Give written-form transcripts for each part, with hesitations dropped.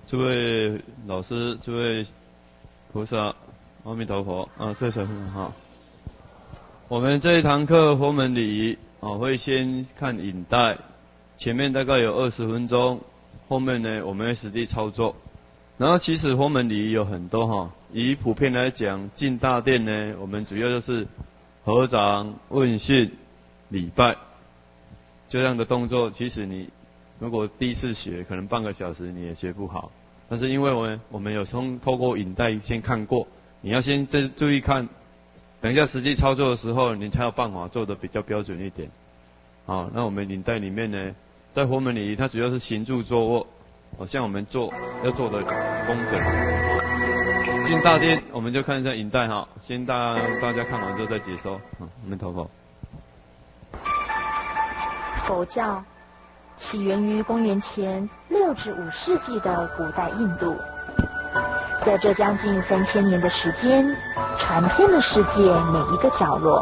诸位老师、诸位菩萨，阿弥陀佛啊！这首很好。我们这一堂课佛门礼仪会先看影带，前面大概有20分钟，后面呢我们会实地操作。然后其实佛门礼仪有很多以普遍来讲，进大殿呢，我们主要就是合掌、问讯、礼拜这样的动作。其实你如果第一次学，可能半个小时你也学不好。但是因为我们有透过影带先看过，你要先注意看，等一下实际操作的时候，你才有办法做得比较标准一点。好，那我们影带里面呢，在佛门里它主要是行住坐卧，像我们要做的工整。进大殿我们就看一下影带先大家看完之后再解说。阿弥陀佛。 佛教起源于公元前6至5世纪的古代印度，在这将近3000年的时间，传遍了世界每一个角落。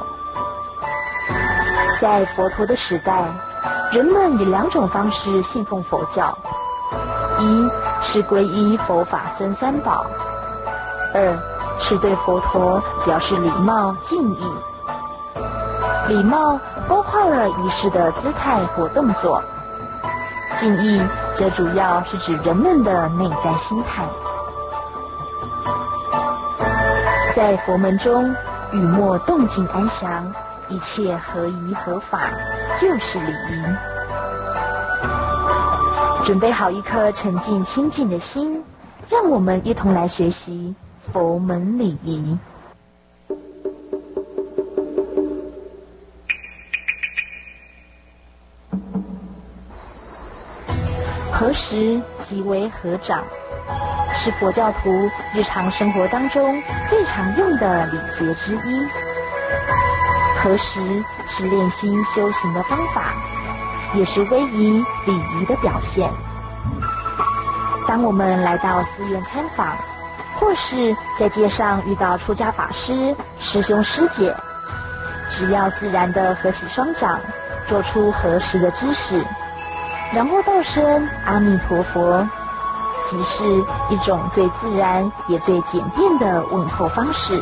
在佛陀的时代，人们以2种方式信奉佛教：一是皈依佛法僧三宝；2是对佛陀表示礼貌敬意。礼貌包括了仪式的姿态或动作，敬意则主要是指人们的内在心态。在佛门中，语默动静安详，一切合宜合法，就是礼仪。准备好一颗沉静清净的心，让我们一同来学习佛门礼仪。合十即为合掌，是佛教徒日常生活当中最常用的礼节之一。合十是练心修行的方法，也是威仪礼仪的表现。当我们来到寺院参访，或是在街上遇到出家法师、师兄师姐，只要自然地合起双掌，做出合十的姿势，然后道声阿弥陀佛，即是一种最自然也最简便的问候方式。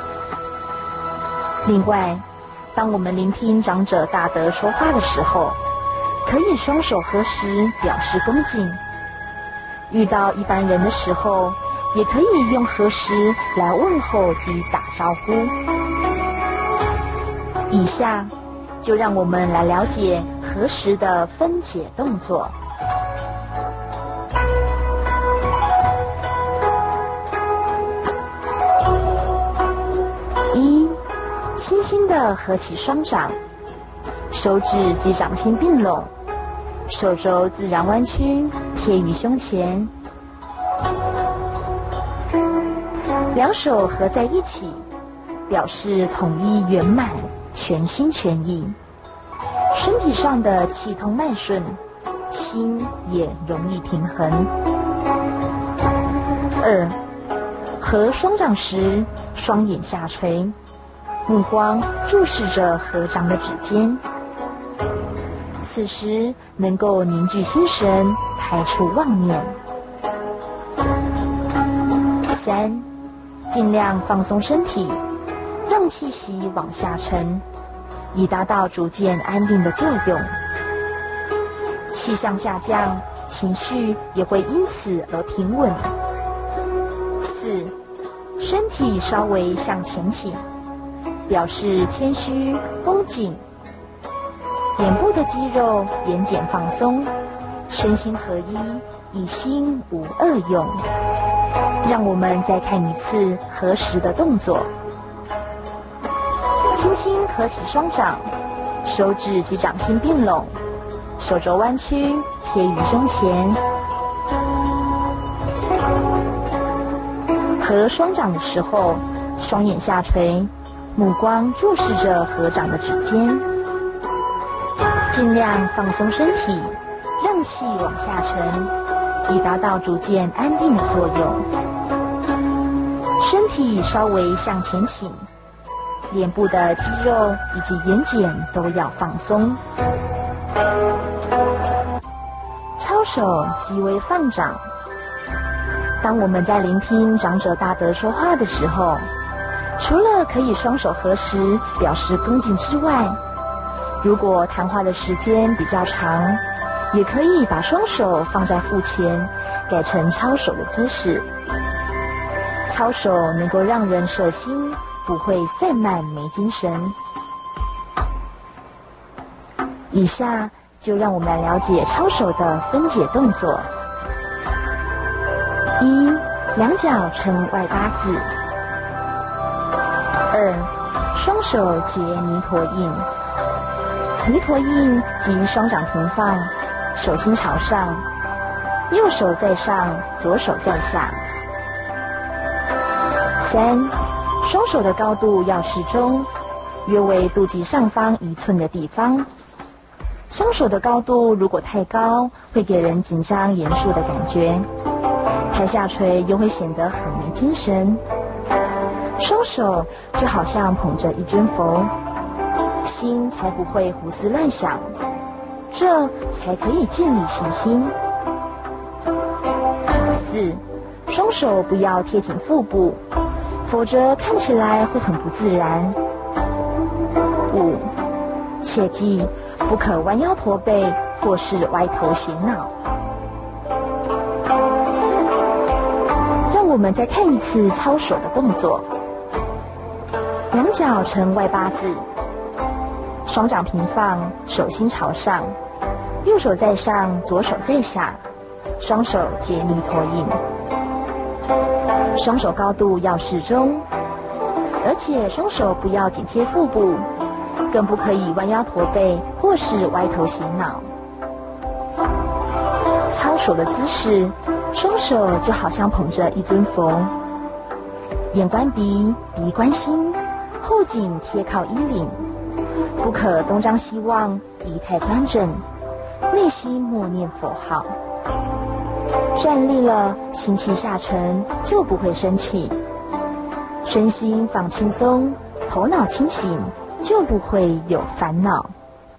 另外，当我们聆听长者大德说话的时候，可以双手合十表示恭敬。遇到一般人的时候，也可以用合十来问候及打招呼。以下就让我们来了解合十的分解动作。一，轻轻地合起双掌，手指及掌心并拢，手肘自然弯曲贴于胸前，两手合在一起，表示统一圆满，全心全意。身体上的气通脉顺，心也容易平衡。2，合双掌时，双眼下垂，目光注视着合掌的指尖，此时能够凝聚心神，排除妄念。3，尽量放松身体，让气息往下沉，以达到逐渐安定的作用。气象下降，情绪也会因此而平稳。4，身体稍微向前倾，表示谦虚恭敬。脸部的肌肉眼睑放松，身心合一，一心无二用。让我们再看一次合十的动作。轻轻合起双掌，手指及掌心并拢，手肘弯曲贴于胸前。合双掌的时候，双眼下垂，目光注视着合掌的指尖，尽量放松身体，让气往下沉，以达到逐渐安定的作用。身体稍微向前倾，脸部的肌肉以及眼睑都要放松。抄手即为放掌， 当我们在聆听长者大德说话的时候，除了可以双手合十表示恭敬之外，如果谈话的时间比较长，也可以把双手放在腹前，改成操手的姿势。操手能够让人摄心，不会散漫没精神。以下就让我们来了解操手的分解动作。一、两脚呈外八字。二、双手结弥陀印。弥陀印即双掌平放，手心朝上，右手在上，左手在下。三、双手的高度要适中，约为肚脐上方1寸的地方。双手的高度如果太高，会给人紧张严肃的感觉，太下垂又会显得很没精神。双手就好像捧着一尊佛，心才不会胡思乱想，这才可以建立信心。四、双手不要贴紧腹部，否则看起来会很不自然。五、切记不可弯腰驼背或是歪头斜脑。让我们再看一次操手的动作。两脚呈外八字，双掌平放，手心朝上，右手在上，左手在下，双手结弥陀印。双手高度要适中，而且双手不要紧贴腹部，更不可以弯腰驼背或是歪头斜脑。操手的姿势，双手就好像捧着一尊佛，眼观鼻，鼻观心，后颈贴靠衣领，不可东张西望，仪态端正，内心默念佛号。站立了，心气下沉，就不会生气。身心放轻松，头脑清醒，就不会有烦恼。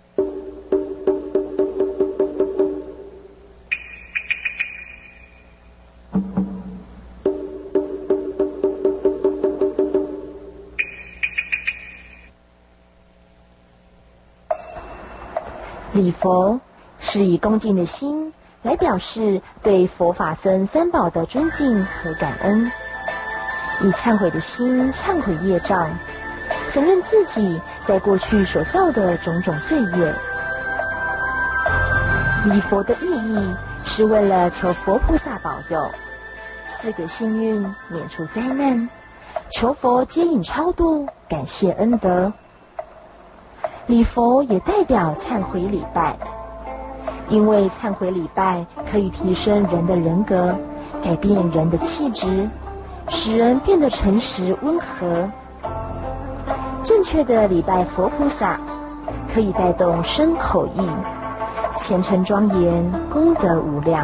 礼佛是以恭敬的心来表示对佛法僧三宝的尊敬和感恩，以忏悔的心忏悔业障，承认自己在过去所造的种种罪业。礼佛的意义是为了求佛菩萨保佑，赐给幸运，免除灾难，求佛接引超度，感谢恩德。礼佛也代表忏悔礼拜，因为忏悔礼拜可以提升人的人格，改变人的气质，使人变得诚实温和。正确的礼拜佛菩萨，可以带动身口意，虔诚庄严，功德无量。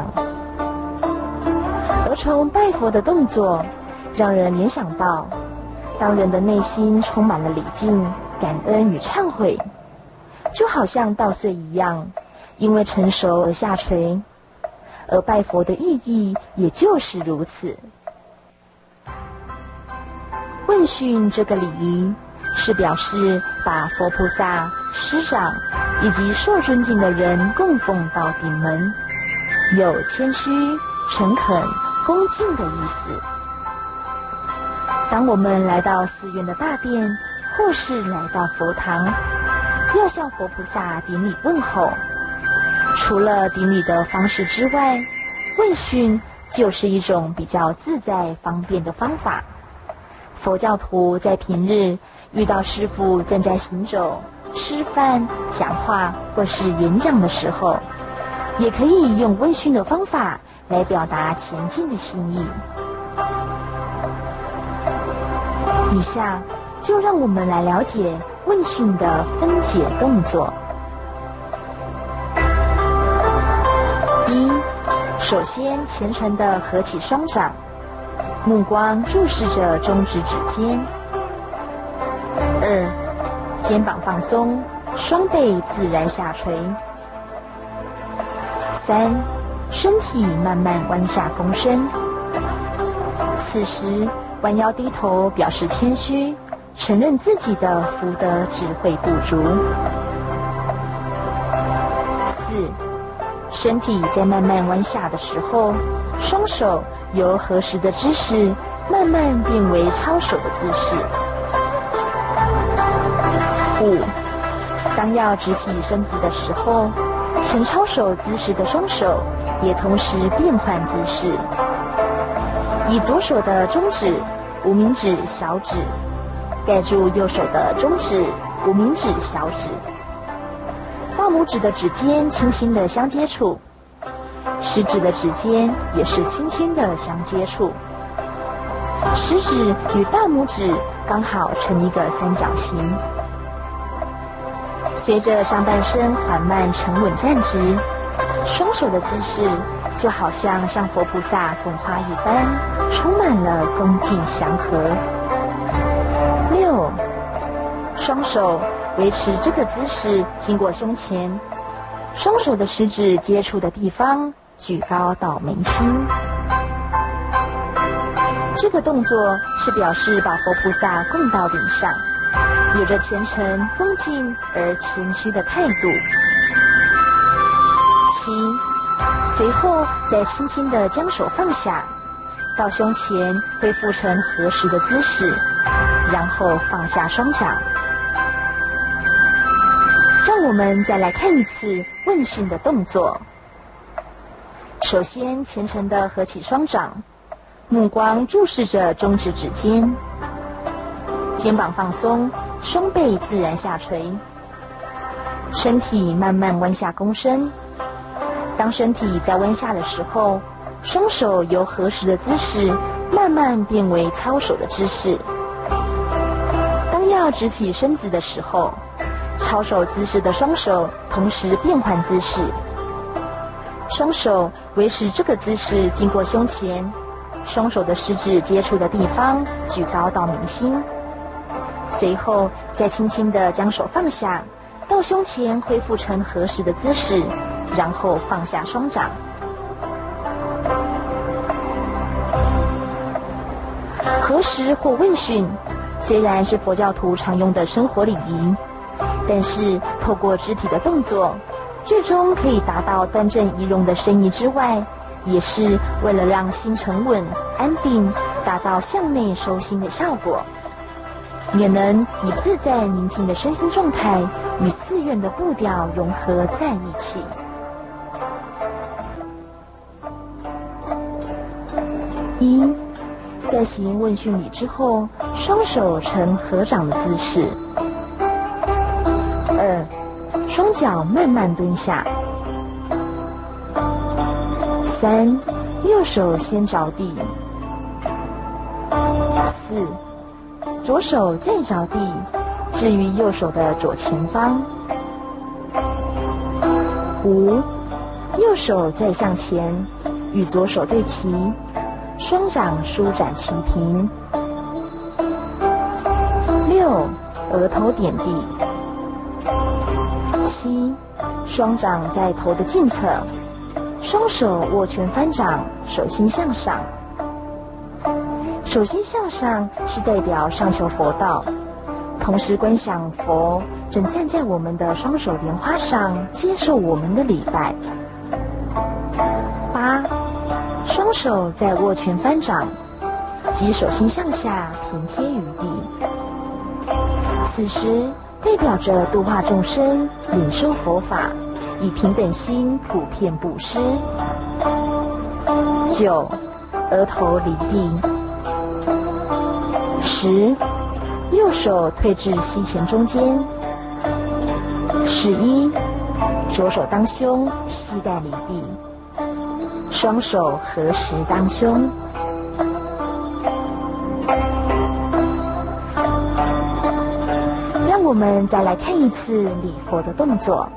而从拜佛的动作，让人联想到，当人的内心充满了礼敬、感恩与忏悔，就好像稻穗一样，因为成熟而下垂，而拜佛的意义也就是如此。问讯这个礼仪，是表示把佛菩萨、师长以及受尊敬的人供奉到顶门，有谦虚、诚恳、恭敬的意思。当我们来到寺院的大殿，或是来到佛堂，要向佛菩萨顶礼问候，除了顶礼的方式之外，问讯就是一种比较自在方便的方法。佛教徒在平日遇到师父正在行走、吃饭、讲话或是演讲的时候，也可以用问讯的方法来表达前进的心意。以下就让我们来了解问讯的分解动作。一、首先虔诚地合起双掌，目光注视着中指指尖。二、肩膀放松，双背自然下垂。三、身体慢慢弯下躬身。 此时弯腰低头表示谦虚，承认自己的福德智慧不足。4. 身体在慢慢弯下的时候，双手由合十的姿势慢慢变为抄手的姿势。5. 当要直起身子的时候，呈抄手姿势的双手也同时变换姿势，以左手的中指、无名指、小指盖住右手的中指、无名指、小指，大拇指的指尖轻轻的相接触，食指的指尖也是轻轻的相接触，食指与大拇指刚好成一个三角形。随着上半身缓慢沉稳站直，双手的姿势就好像向佛菩萨供花一般，充满了恭敬祥和。6. 双手维持这个姿势经过胸前，双手的食指接触的地方举高到眉心。这个动作是表示把佛菩萨供到顶上，有着虔诚恭敬而谦虚的态度。7. 随后再轻轻地将手放下，到胸前恢复成合十的姿势，然后放下双掌。让我们再来看一次问讯的动作。首先虔诚地合起双掌，目光注视着中指指尖，肩膀放松，胸背自然下垂，身体慢慢弯下躬身。当身体在弯下的时候，双手由合十的姿势慢慢变为抄手的姿势。当要直起身子的时候，抄手姿势的双手同时变换姿势，双手维持这个姿势经过胸前，双手的食指接触的地方举高到眉心，随后再轻轻地将手放下，到胸前恢复成合十的姿势，然后放下双掌。合十或问讯虽然是佛教徒常用的生活礼仪，但是透过肢体的动作，最终可以达到端正仪容的深意之外，也是为了让心沉稳安定，达到向内收心的效果，也能以自在宁静的身心状态与寺院的步调融合在一起。1. 在行问讯礼之后，双手呈合掌的姿势。2. 双脚慢慢蹲下。3. 右手先着地。4. 左手再着地，置于右手的左前方。5. 右手再向前，与左手对齐，双掌舒展齐平。6. 额头点地。7. 双掌在头的近侧，双手握拳翻掌，手心向上。手心向上是代表上求佛道，同时观想佛正站在我们的双手莲花上，接受我们的礼拜。8. 双手在握拳翻掌，即手心向下平贴于地，此时代表着度化众生，领受佛法，以平等心普遍布施。9. 额头离地。10. 右手退至膝前中间。11. 左手当胸，膝盖离地，双手合十当胸。让我们再来看一次礼佛的动作。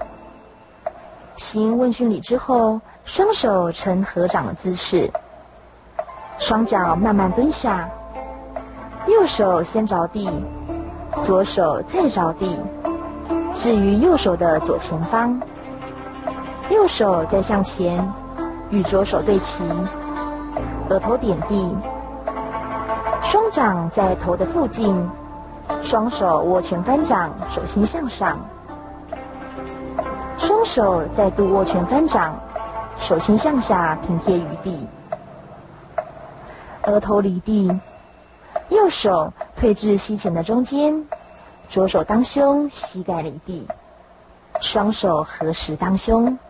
行问讯礼之后，双手呈合掌的姿势，双脚慢慢蹲下，右手先着地，左手再着地，置于右手的左前方。右手再向前，与左手对齐，额头点地， 双掌在头的附近，双手握拳翻掌，手心向上。双手再度握拳翻掌，手心向下平贴于地。额头离地，右手推至膝前的中间，左手当胸，膝盖离地，双手合十当胸。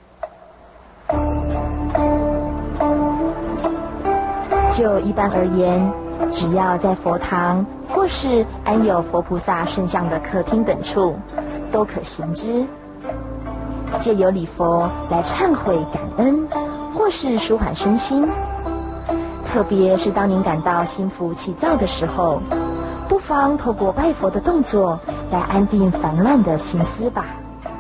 就一般而言，只要在佛堂或是安有佛菩萨圣像的客厅等处，都可行之。借由礼佛来忏悔感恩，或是舒缓身心。特别是当您感到心浮气躁的时候，不妨透过拜佛的动作来安定烦乱的心思吧。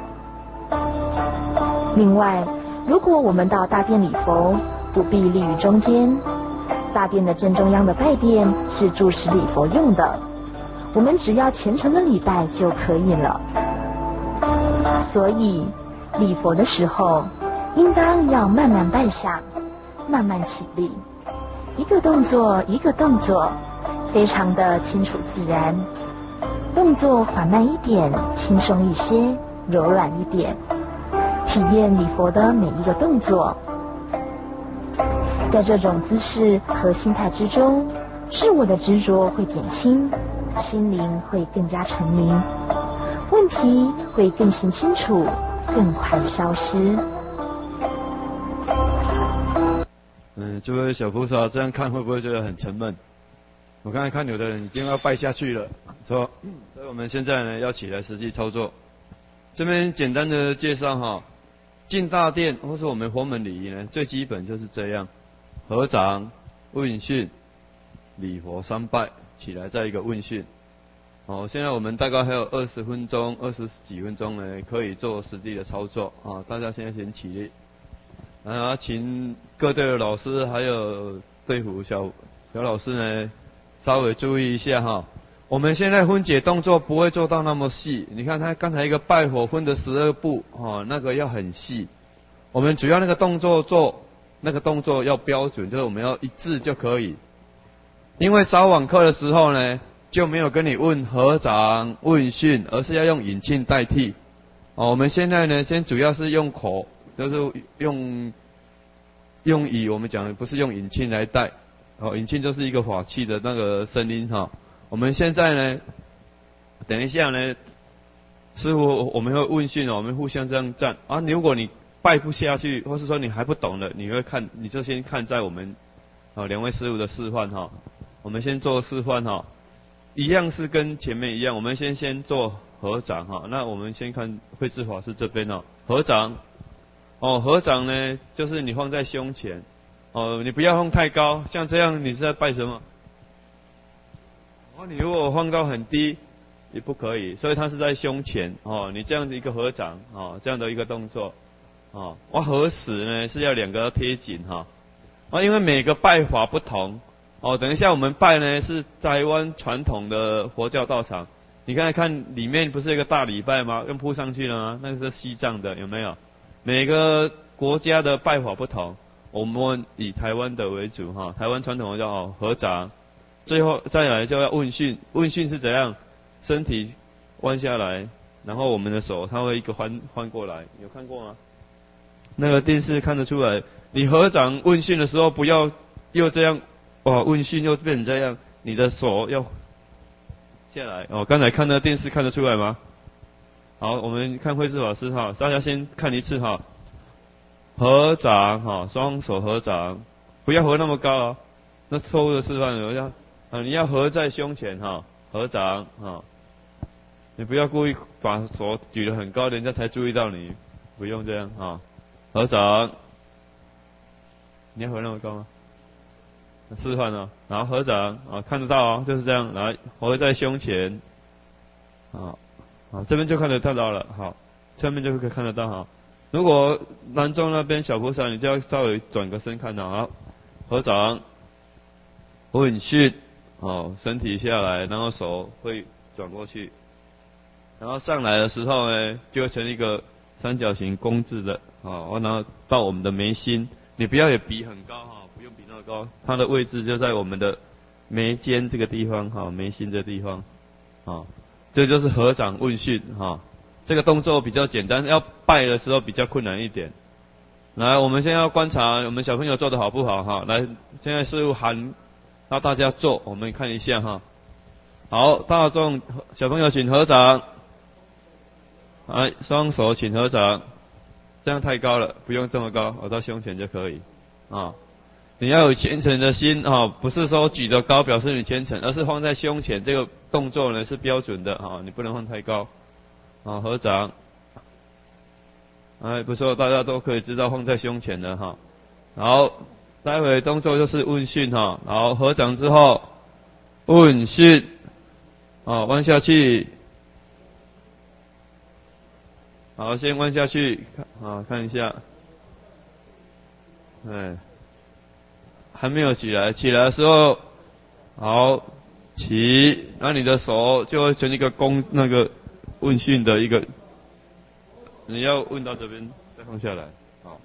另外，如果我们到大殿礼佛，不必立于中间，大殿的正中央的拜殿是住持礼佛用的，我们只要虔诚的礼拜就可以了。所以礼佛的时候，应当要慢慢拜下，慢慢起立，一个动作一个动作，非常的清楚自然。动作缓慢一点，轻松一些，柔软一点，体验礼佛的每一个动作。在这种姿势和心态之中，自我的执着会减轻，心灵会更加澄明，问题会更行清楚，更快消失。 这位小菩萨这样看会不会觉得很沉闷？我刚才看有的人已经要拜下去了，所以我们现在呢要起来实际操作。这边简单的介绍哈，进大殿或是我们佛门礼仪呢，最基本就是这样：合掌、问讯、礼佛三拜，起来再一个问讯。现在我们大概还有20分钟、20几分钟呢，可以做实际的操作啊。大家现在先起立。请各队的老师还有队服小老师呢，稍微注意一下哈。我们现在分解动作不会做到那么细，你看他刚才一个拜火分的12步，那个要很细。我们主要那个动作要标准，就是我们要一致就可以。因为早晚课的时候呢，就没有跟你问合掌、问讯，而是要用引磬代替。我们现在呢，先主要是用口。就是用以我们讲的不是用引磬来带，引磬就是一个法器的那个声音哈。我们现在呢，等一下呢，师父我们会问讯我们互相这样站啊。如果你拜不下去，或是说你还不懂的，你就先看在我们2位师父的示范哈。我们先做示范哈，一样是跟前面一样，我们先做合掌哈。那我们先看慧智法师这边合掌。合掌呢，就是你放在胸前，你不要放太高，像这样你是在拜什么？你如果放到很低，也不可以，所以它是在胸前，你这样的一个合掌，这样的一个动作，合十呢是要2个贴紧哈，因为每个拜法不同，等一下我们拜呢是台湾传统的佛教道场，你刚才看里面不是有一个大礼拜吗？用铺上去了吗？那个是西藏的，有没有？每个国家的拜法不同，我们以台湾的为主哈。台湾传统的叫合掌，最后再来就要问讯。问讯是怎样？身体弯下来，然后我们的手它会一个翻过来，有看过吗？那个电视看得出来。你合掌问讯的时候，不要又这样，问讯又变成这样，你的手要下来。刚才看那个电视看得出来吗？好，我们看慧智法师哈，大家先看一次哈。合掌哈，双手合掌，不要合那么高那错误的示范你要合在胸前哈，合掌哈。你不要故意把手举得很高，人家才注意到你，不用这样哈。合掌，你要合那么高吗？示范然后合掌看得到就是这样，来合在胸前这边就看得到了，好，下面就可以看得到哈。如果南中那边小菩萨，你就要稍微转个身看到，好，合掌，问讯，身体下来，然后手会转过去，然后上来的时候呢，就会成一个三角形弓字的，然后到我们的眉心，你不要也比很高不用比那么高，它的位置就在我们的眉间这个地方哈，眉心这地方，啊，这就是合掌问讯哈。这个动作比较简单，要拜的时候比较困难一点。来，我们现在要观察我们小朋友做的好不好哈。来，现在师父喊，让大家做，我们看一下哈。好，大众小朋友请合掌，来，双手请合掌，这样太高了，不用这么高，我到胸前就可以啊。你要有虔诚的心啊，不是说举得高表示你虔诚，而是放在胸前，这个动作呢是标准的啊，你不能放太高啊。合掌，哎，不错，大家都可以知道放在胸前的哈。好，待会动作就是问讯哈。好，合掌之后问讯，好，弯下去。好，先弯下去，看一下，哎，还没有起来，起来的时候，好，起，那你的手就会成一个那个问讯的一个，你要问到这边，再放下来，好，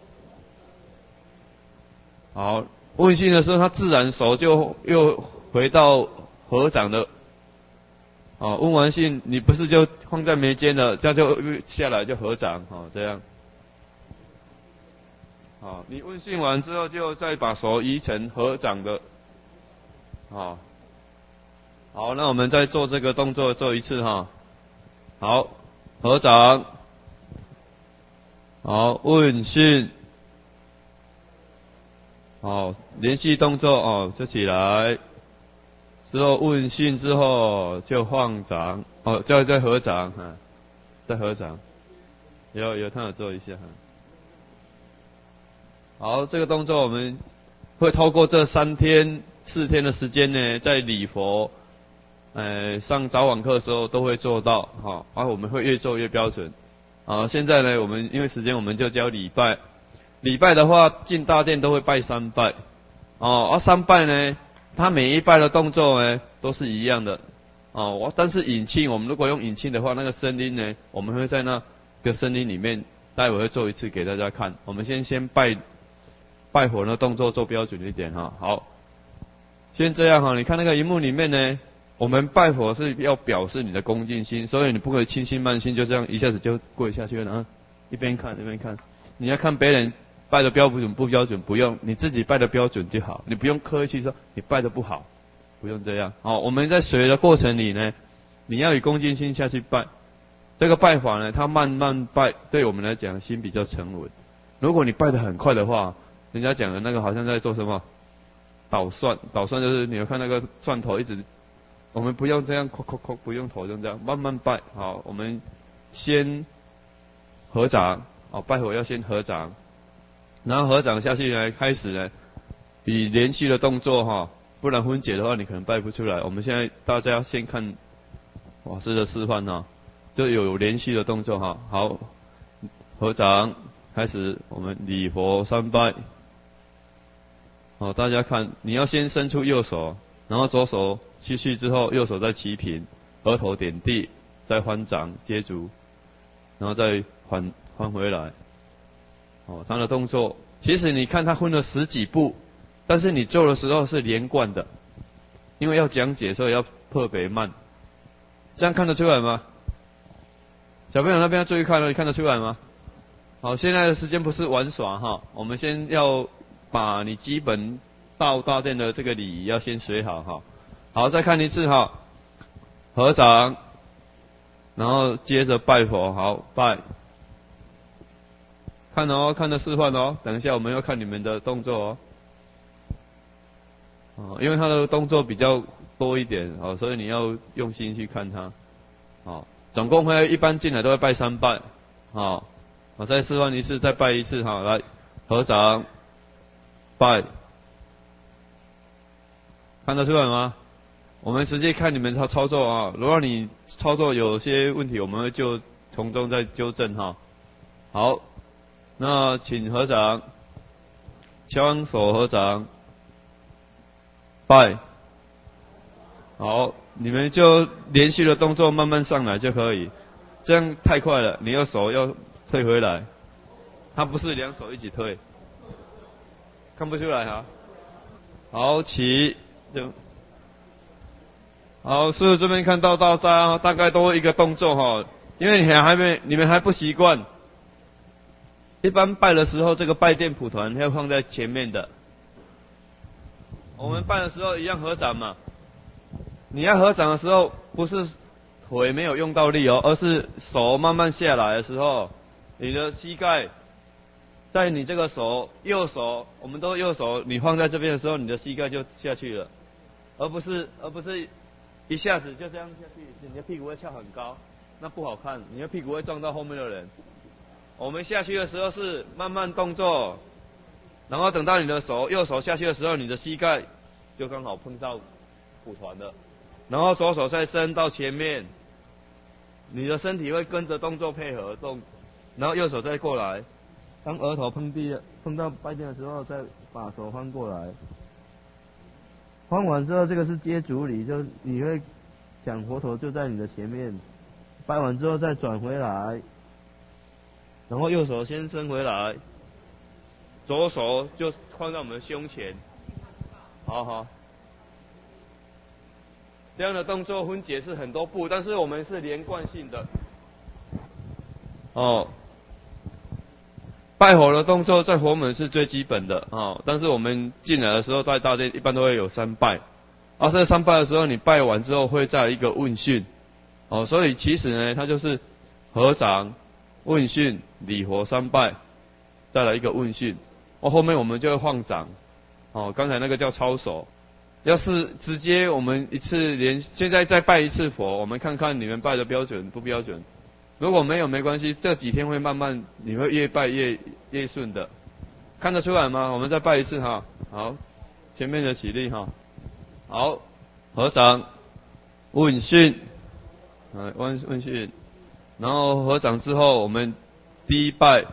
好，问讯的时候，他自然手就又回到合掌的。哦，问完讯，你不是就放在眉间了，这样就下来就合掌，这样。好，你问讯完之后，就再把手移成合掌的。好，那我们再做这个动作，做一次哈。好，合掌。好，问讯。好，连续动作就起来。之后问讯之后就放掌，再合掌哈，再合掌，有他有做一下哈。好，这个动作我们会透过这3天4天的时间呢，在礼佛，上早晚课的时候都会做到哈，我们会越做越标准。现在呢，我们因为时间，我们就教礼拜。礼拜的话，进大殿都会拜3拜，3拜呢。他每一拜的动作呢都是一样的，但是引磬，我们如果用引磬的话，那个声音呢，我们会在那个声音里面，待会会做一次给大家看。我们先拜火的动作做标准一点哈。好，先这样哈，你看那个荧幕里面呢，我们拜火是要表示你的恭敬心，所以你不可以轻心慢心，就这样一下子就跪下去了啊，一边看一边看，你要看别人拜的标准不标准，不用，你自己拜的标准就好，你不用客气说你拜的不好，不用这样。我们在学的过程里呢，你要以恭敬心下去拜。这个拜法呢，它慢慢拜，对我们来讲心比较沉稳。如果你拜得很快的话，人家讲的那个好像在做什么捣蒜就是你有看那个蒜头一直，我们不用这样叩叩叩，不用头就这样慢慢拜。好，我们先合掌，拜火要先合掌。然后合掌下去呢，开始呢，以连续的动作哈，不然分解的话你可能拜不出来。我们现在大家先看法师的示范哈，就有连续的动作哈。好，合掌开始，我们礼佛3拜。好，大家看，你要先伸出右手，然后左手吸去之后，右手再齐平，额头点地，再翻掌接足，然后再翻回来。他的动作，其实你看他分了10几步，但是你做的时候是连贯的，因为要讲解，所以要特别慢。这样看得出来吗？小朋友那边要注意看了，你看得出来吗？好，现在的时间不是玩耍哈，我们先要把你基本到大殿的这个礼仪要先学好哈。好，再看一次哈，合掌，然后接着拜佛，好，拜。看看着示范等一下我们要看你们的动作因为他的动作比较多一点所以你要用心去看他总共会一般进来都会拜3拜我再示范一次，再拜一次来合掌拜，看得出来吗？我们实际看你们操作如果你操作有些问题，我们会就从中再纠正好。那请合掌，双手合掌，拜。好，你们就连续的动作慢慢上来就可以，这样太快了，你右手要退回来，它不是2手一起退，看不出来哈。好，起，就好，师傅这边看到大概都一个动作哈，因为你们还不习惯。一般拜的时候，这个拜垫蒲团要放在前面的。我们拜的时候一样合掌嘛。你要合掌的时候，不是腿没有用到力哦，而是手慢慢下来的时候，你的膝盖在你这个右手，我们都右手，你放在这边的时候，你的膝盖就下去了，而不是一下子就这样下去，你的屁股会翘很高，那不好看，你的屁股会撞到后面的人。我们下去的时候是慢慢动作，然后等到你的右手下去的时候，你的膝盖就刚好碰到蒲团了，然后左手再伸到前面，你的身体会跟着动作配合动，然后右手再过来，当额头碰到拜垫的时候，再把手翻过来。翻完之后，这个是接足礼，就你会讲佛头就在你的前面，拜完之后再转回来。然后右手先伸回来，左手就放在我们的胸前，好，这样的动作分解是很多步，但是我们是连贯性的。拜佛的动作在佛门是最基本的但是我们进来的时候在大殿一般都会有3拜，这3拜的时候你拜完之后会再一个问讯，所以其实呢它就是合掌。问讯、礼佛3拜，再来一个问讯，后面我们就会放掌，刚才那个叫抄手。要是直接我们一次现在再拜一次佛，我们看看你们拜的标准不标准。如果没有没关系，这几天会慢慢，你会越拜越顺的，看得出来吗？我们再拜一次哈，好，前面的起立哈，好，合掌，问讯，问讯。然后合掌之后，我们第一拜，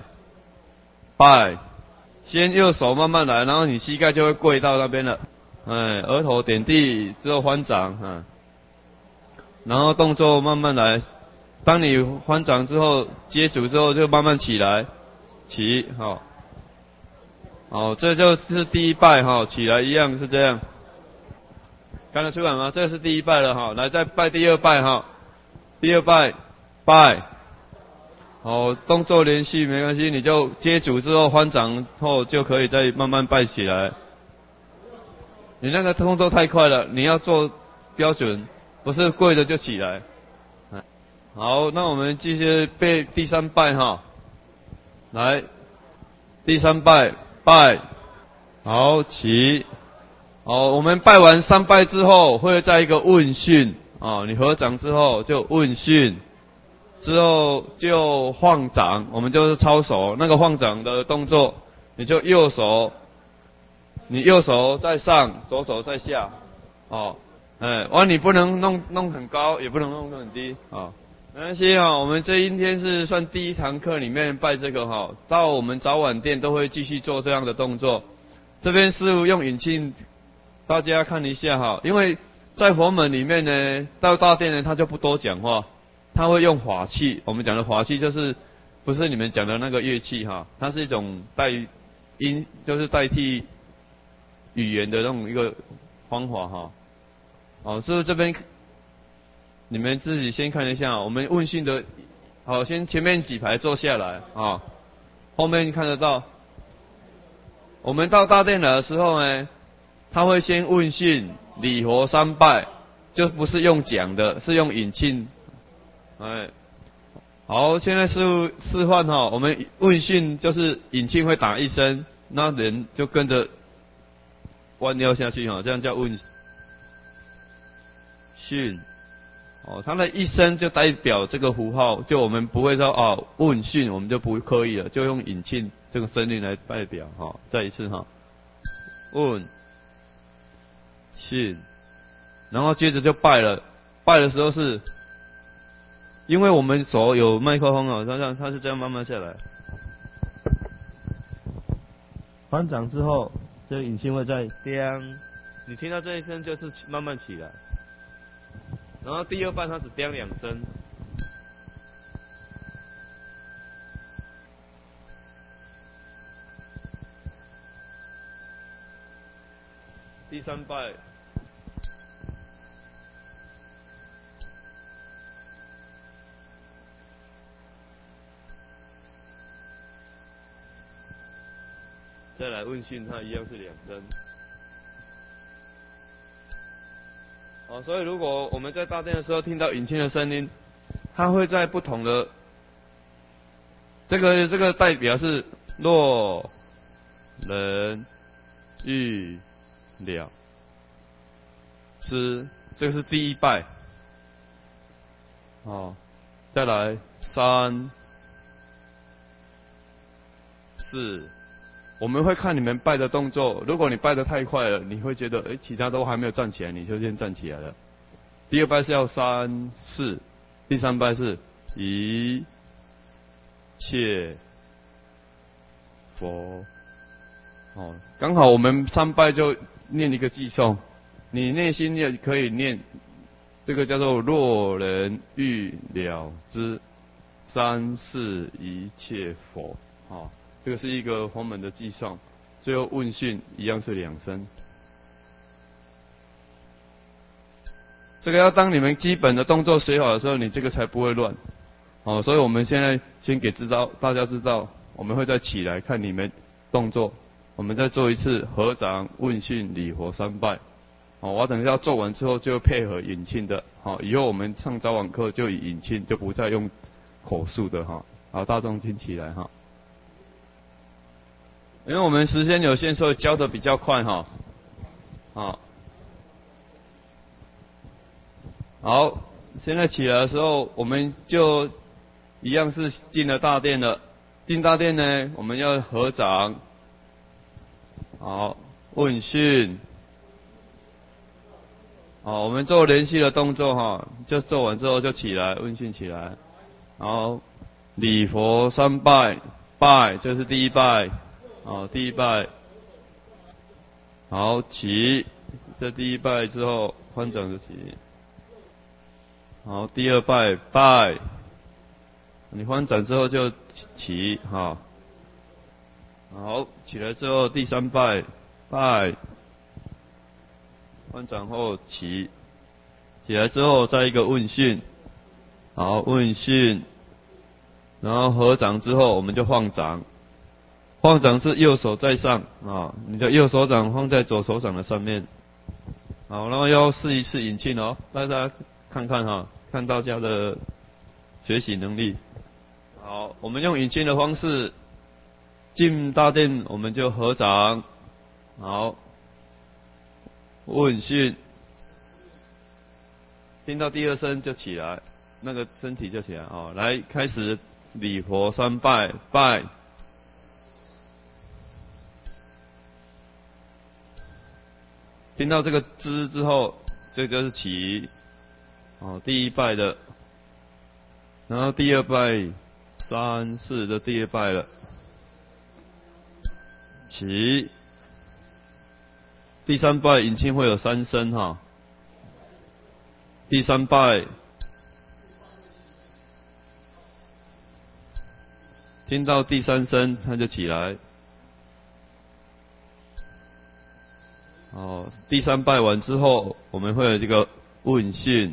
先右手慢慢来，然后你膝盖就会跪到那边了，额头点地之后翻掌，然后动作慢慢来，当你翻掌之后接触之后就慢慢起来，这就是第一拜起来一样是这样，看得出来吗？这是第一拜了来再拜第二拜第二拜。动作连续没关系，你就接触之后翻掌后就可以再慢慢拜起来。你那个动作太快了，你要做标准，不是跪着就起来。好，那我们继续背第3拜来，第3拜，好起。我们拜完3拜之后，会再一个问讯你合掌之后就问讯。之后就晃掌，我们就是抄手，那个晃掌的动作，你就右手在上，左手在下，你不能弄很高，也不能弄很低，没关系我们这一天是算第1堂课里面拜这个到我们早晚殿都会继续做这样的动作。这边师父用引磬，大家看一下因为在佛门里面呢，到大殿呢他就不多讲话。他会用法器，我们讲的法器就是不是你们讲的那个乐器它是一种就是代替语言的那种一个方法所以这边你们自己先看一下我们问讯的，先前面几排坐下来后面看得到，我们到大殿来的时候呢，他会先问讯、礼佛3拜，就不是用讲的，是用引磬。好，现在示范我们问讯就是引磬会打一声，那人就跟着弯腰下去这样叫问讯。它的一声就代表这个符号，就我们不会说问讯，我们就不刻意了，就用引磬这个声音来代表再一次问讯，然后接着就拜了。拜的时候是。因为我们手有麦克风它是这样慢慢下来，翻掌之后，这个引磬会再叮，你听到这一声就是慢慢起来，然后第2拜它只叮2声，第3拜再来问讯，它一样是2声。所以如果我们在大殿的时候听到引磬的声音，它会在不同的，这个代表是若人欲了知，这个是第一拜。再来3、4，我们会看你们拜的动作。如果你拜得太快了，你会觉得其他都还没有站起来，你就先站起来了。第2拜是要3、4，第3拜是一切佛。刚好我们3拜就念一个偈颂，你内心也可以念，这个叫做若人欲了知三世一切佛。这个是一个佛门的偈颂，最后问讯一样是2声。这个要当你们基本的动作学好的时候，你这个才不会乱。所以我们现在先给大家知道，我们会再起来看你们动作，我们再做一次合掌、问讯、礼佛3拜。我等一下做完之后就配合引磬的。以后我们上早晚课就以引磬，就不再用口述的。好，大众听起来哈。因为我们时间有限，所以教的比较快哈。好，现在起来的时候，我们就一样是进了大殿了。进大殿呢，我们要合掌，好，问讯。我们做连续的动作哈，就做完之后就起来问讯起来，然后礼佛3拜，拜就是第1拜，第1拜，好起，这第1拜之后翻掌就起，好第2拜拜，你翻掌之后就起好起来之后第3拜拜。翻掌后起来之后再一个问讯，好问讯，然后合掌之后我们就放掌，放掌是右手在上你的右手掌放在左手掌的上面，好，然后要试一次引磬大家看看看大家的学习能力。好，我们用引磬的方式进大殿，我们就合掌，好。问讯，听到第2声就起来，那个身体就起来来开始礼佛3拜，拜。听到这个知之后，这个就是起，第1拜的，然后第2拜3、4的第2拜了，起。第3拜引磬会有3声第3拜听到第3声他就起来，第3拜完之后我们会有这个问讯，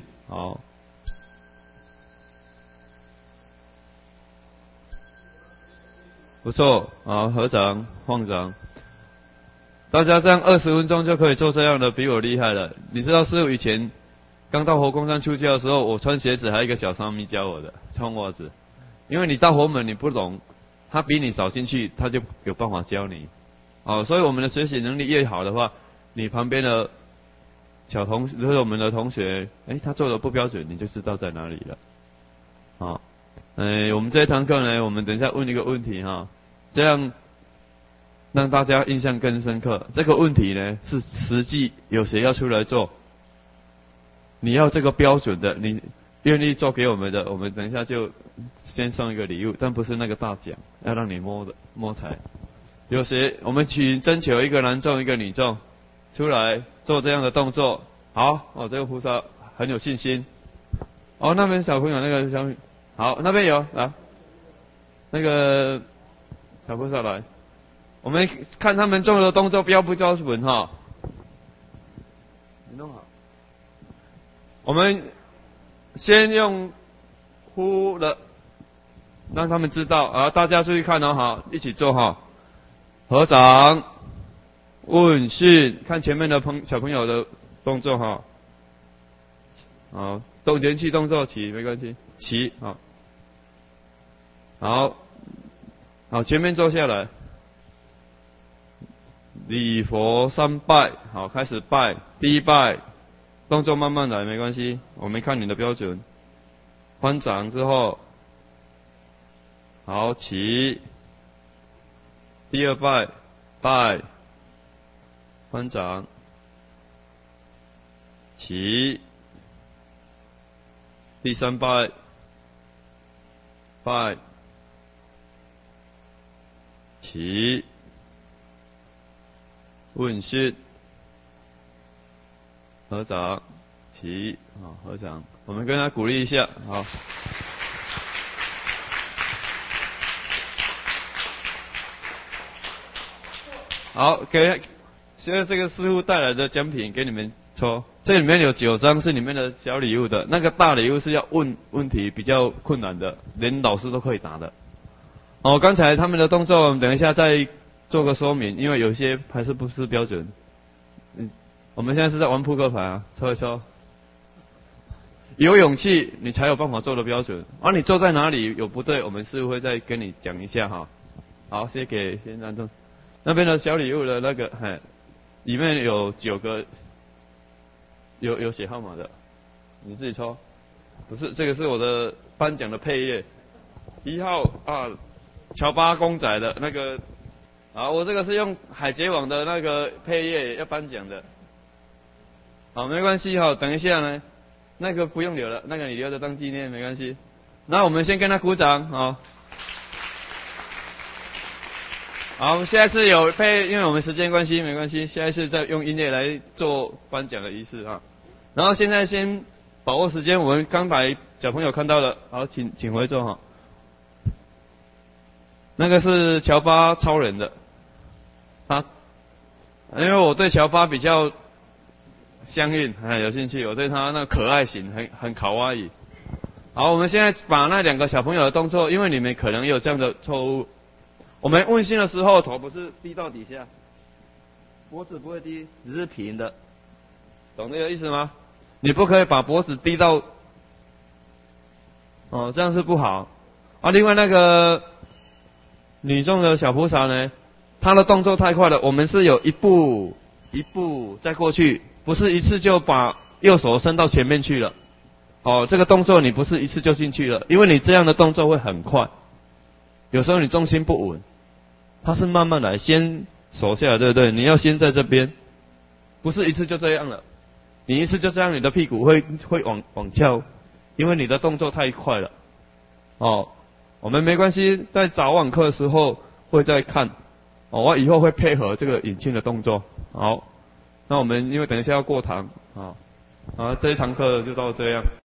不错，合掌放掌。大家这样20分钟就可以做这样的，比我厉害了。你知道师父以前刚到佛光山出家的时候，我穿鞋子还有一个小沙弥教我的，穿袜子。因为你到佛门你不懂，他比你早进去，他就有办法教你。所以我们的学习能力越好的话，你旁边的如果我们的同学，他做的不标准，你就知道在哪里了。我们这一堂课呢，我们等一下问一个问题这样让大家印象更深刻。这个问题呢，是实际有谁要出来做，你要这个标准的，你愿意做给我们的，我们等一下就先送一个礼物，但不是那个大奖，要让你摸彩。有谁我们征求一个男众一个女众出来做这样的动作。好，这个菩萨很有信心。那边小朋友那个小朋友，好，那边有来，那个小菩萨来。我们看他们做的动作标不标准你弄好。我们先用呼的，让他们知道大家注意看好，一起做合掌，问讯，看前面的小朋友的动作哈。好，连续动作起没关系，起好。好，前面坐下来。礼佛3拜，好，开始拜。第一拜，动作慢慢来，没关系，我们看你的标准。翻掌之后，好，起。第二拜，拜，翻掌，起。第三拜，拜，起。问讯，合掌，起，好，合掌，我们跟他鼓励一下，好。好，现在这个师傅带来的奖品给你们抽，这里面有9张是里面的小礼物的，那个大礼物是要问问题比较困难的，连老师都可以答的。哦，刚才他们的动作，我们等一下再做个说明，因为有些还是不是标准。我们现在是在玩扑克牌啊，抽一抽。有勇气，你才有办法做的标准。你坐在哪里有不对，我们师傅会再跟你讲一下哈。好，先让动。那边的小礼物的那个，里面有9个，有写号码的，你自己抽。不是，这个是我的颁奖的配乐，1号啊，乔巴公仔的那个。好，我这个是用海贼王的那个配乐要颁奖的。好，没关系哈，等一下呢，那个不用留了，那个你留着当纪念没关系。那我们先跟他鼓掌，好。好，现在是有配，因为我们时间关系没关系，现在是在用音乐来做颁奖的仪式啊。然后现在先把握时间，我们刚才小朋友看到了，好，请回座哈。那个是乔巴超人的。因为我对乔巴比较相应，有兴趣，我对他那可爱型很卡哇伊。好，我们现在把那2个小朋友的动作，因为你们可能有这样的错误，我们问讯的时候头不是低到底下，脖子不会低，只是平的，懂这个意思吗？你不可以把脖子低到，这样是不好。另外那个女众的小菩萨呢？他的动作太快了，我们是有一步一步再过去，不是一次就把右手伸到前面去了。这个动作你不是一次就进去了，因为你这样的动作会很快，有时候你重心不稳，它是慢慢来，先手下来，对不对？你要先在这边，不是一次就这样了。你一次就这样，你的屁股会往翘，因为你的动作太快了。我们没关系，在早晚课的时候会再看。我以后会配合这个引磬的动作。好，那我们因为等一下要过堂，这一堂课就到这样。